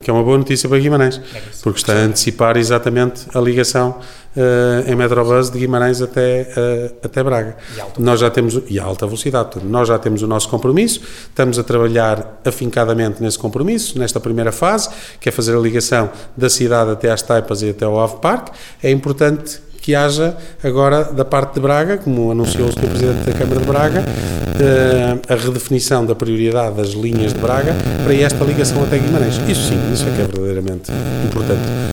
que é uma boa notícia para Guimarães, porque está a antecipar exatamente a ligação em Metrobus de Guimarães até Braga. Nós já temos, e a alta velocidade, nós já temos o nosso compromisso, estamos a trabalhar afincadamente nesse compromisso, nesta primeira fase, que é fazer a ligação da cidade até às Taipas e até ao Ave Parque. É importante que haja agora da parte de Braga, como anunciou o Sr. Presidente da Câmara de Braga, a redefinição da prioridade das linhas de Braga para esta ligação até Guimarães. Isso sim, isso é que é verdadeiramente importante.